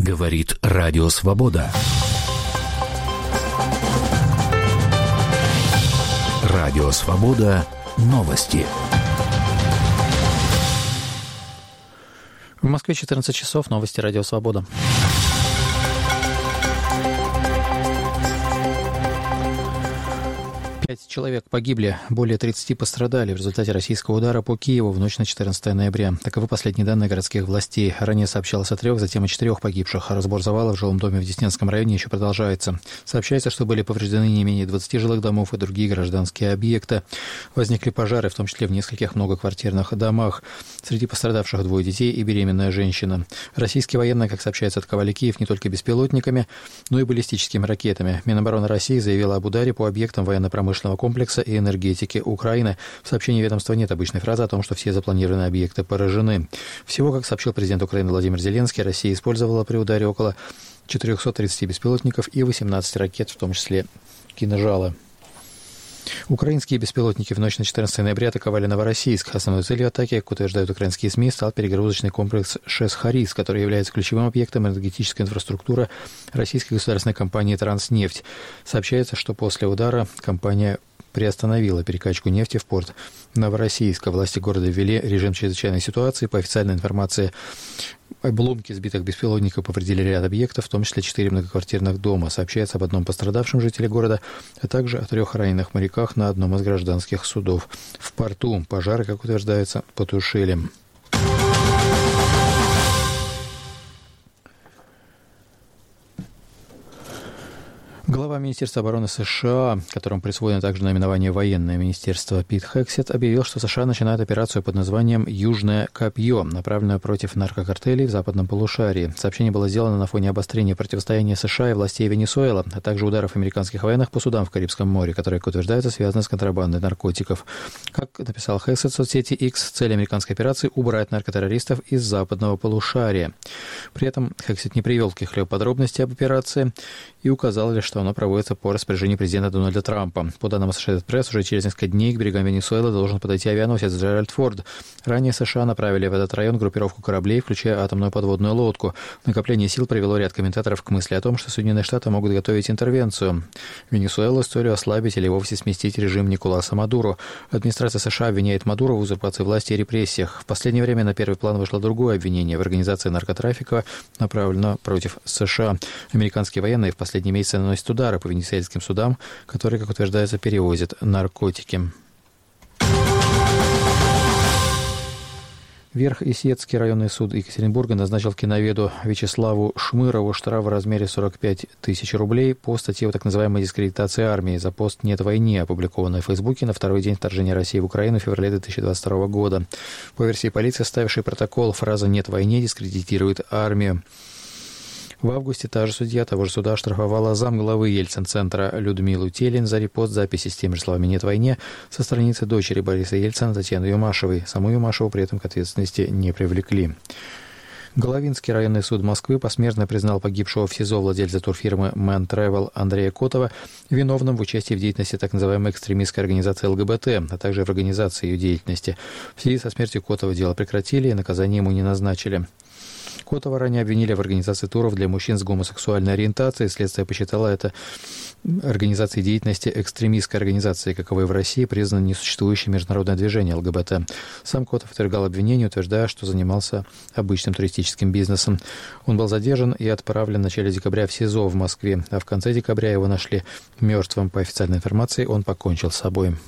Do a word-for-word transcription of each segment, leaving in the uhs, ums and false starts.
Говорит Радио Свобода. Радио Свобода. Новости. В Москве четырнадцать часов. Новости Радио Свобода. Пять человек погибли, более тридцати пострадали в результате российского удара по Киеву в ночь на четырнадцатое ноября. Таковы последние данные городских властей. Ранее сообщалось о трех, затем о четырех погибших. Разбор завала в жилом доме в Деснянском районе еще продолжается. Сообщается, что были повреждены не менее двадцати жилых домов и другие гражданские объекты. Возникли пожары, в том числе в нескольких многоквартирных домах. Среди пострадавших двое детей и беременная женщина. Российские военные, как сообщается, атаковали Киев не только беспилотниками, но и баллистическими ракетами. Минобороны России заявила об ударе по объектам военно-промышленного комплекса и энергетики Украины. В сообщении ведомства нет обычной фразы о том, что все запланированные объекты поражены. Всего, как сообщил президент Украины Владимир Зеленский, Россия использовала при ударе около четырехсот тридцати беспилотников и восемнадцати ракет, в том числе «Кинжалы». Украинские беспилотники в ночь на четырнадцатое ноября атаковали Новороссийск. Основной целью атаки, как утверждают украинские СМИ, стал перегрузочный комплекс ШЭС-Харис, который является ключевым объектом энергетической инфраструктуры российской государственной компании «Транснефть». Сообщается, что после удара компания приостановила перекачку нефти в порт Новороссийска. Власти города ввели режим чрезвычайной ситуации. По официальной информации, обломки сбитых беспилотников повредили ряд объектов, в том числе четыре многоквартирных дома. Сообщается об одном пострадавшем жителе города, а также о трех раненых моряках на одном из гражданских судов. В порту пожары, как утверждается, потушили. Глава Министерства обороны США, которому присвоено также наименование «Военное министерство», Пит Хексет, объявил, что США начинают операцию под названием «Южное копье», направленную против наркокартелей в западном полушарии. Сообщение было сделано на фоне обострения противостояния США и властей Венесуэлы, а также ударов американских военных по судам в Карибском море, которые, как утверждается, связаны с контрабандой наркотиков. Как написал Хексет в соцсети X, цель американской операции – убрать наркотеррористов из западного полушария. При этом Хексет не привел каких-либо подробностей об операции и указал лишь, что оно проводится по распоряжению президента Дональда Трампа. По данным Associated Press, уже через несколько дней к берегам Венесуэлы должен подойти авианосец Джеральд Форд. Ранее США направили в этот район группировку кораблей, включая атомную подводную лодку. Накопление сил привело ряд комментаторов к мысли о том, что Соединенные Штаты могут готовить интервенцию в Венесуэлу с целью ослабить или вовсе сместить режим Николаса Мадуро. Администрация США обвиняет Мадуро в узурпации власти и репрессиях. В последнее время на первый план вышло другое обвинение в организации наркотрафика, направленное против США. Американские военные в последние месяцы наносят удары по венесуэльским судам, которые, как утверждается, перевозят наркотики. Верх-Исетский районный суд Екатеринбурга назначил киноведу Вячеславу Шмырову штраф в размере сорок пять тысяч рублей по статье о так называемой дискредитации армии за пост «Нет войне», опубликованной в Фейсбуке на второй день вторжения России в Украину в феврале две тысячи двадцать второго года. По версии полиции, составившей протокол, фраза «Нет войне» дискредитирует армию. В августе та же судья того же суда оштрафовала замглавы Ельцин-центра Людмилу Телин за репост записи с теми же словами «Нет войне» со страницы дочери Бориса Ельцина Татьяны Юмашевой. Саму Юмашеву при этом к ответственности не привлекли. Головинский районный суд Москвы посмертно признал погибшего в СИЗО владельца турфирмы «Мэн Тревел» Андрея Котова виновным в участии в деятельности так называемой экстремистской организации ЛГБТ, а также в организации ее деятельности. В связи со смертью Котова дело прекратили и наказание ему не назначили. Котова ранее обвинили в организации туров для мужчин с гомосексуальной ориентацией. Следствие посчитало это организацией деятельности экстремистской организации, каковой в России признано несуществующее международное движение ЛГБТ. Сам Котов отвергал обвинение, утверждая, что занимался обычным туристическим бизнесом. Он был задержан и отправлен в начале декабря в СИЗО в Москве, а в конце декабря его нашли мертвым. По официальной информации, он покончил с собой.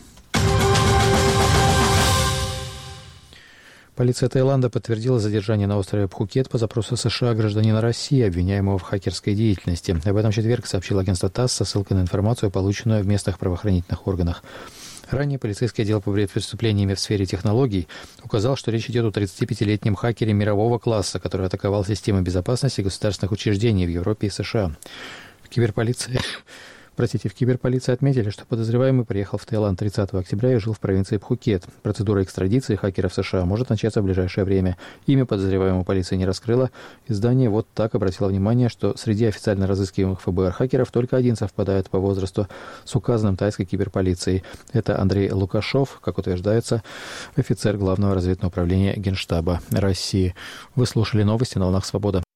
Полиция Таиланда подтвердила задержание на острове Пхукет по запросу США гражданина России, обвиняемого в хакерской деятельности. Об этом в четверг сообщил агентство ТАСС со ссылкой на информацию, полученную в местных правоохранительных органах. Ранее полицейский отдел по преступлениями в сфере технологий указал, что речь идет о тридцатипятилетнем хакере мирового класса, который атаковал системы безопасности государственных учреждений в Европе и США. В киберполиции... Простите, в киберполиции отметили, что подозреваемый приехал в Таиланд тридцатого октября и жил в провинции Пхукет. Процедура экстрадиции хакера в США может начаться в ближайшее время. Имя подозреваемого полиция не раскрыла. Издание «Вот так» обратило внимание, что среди официально разыскиваемых ФБР хакеров только один совпадает по возрасту с указанным тайской киберполицией. Это Андрей Лукашов, как утверждается, офицер Главного разведного управления Генштаба России. Вы слушали новости на «Волнах Свобода».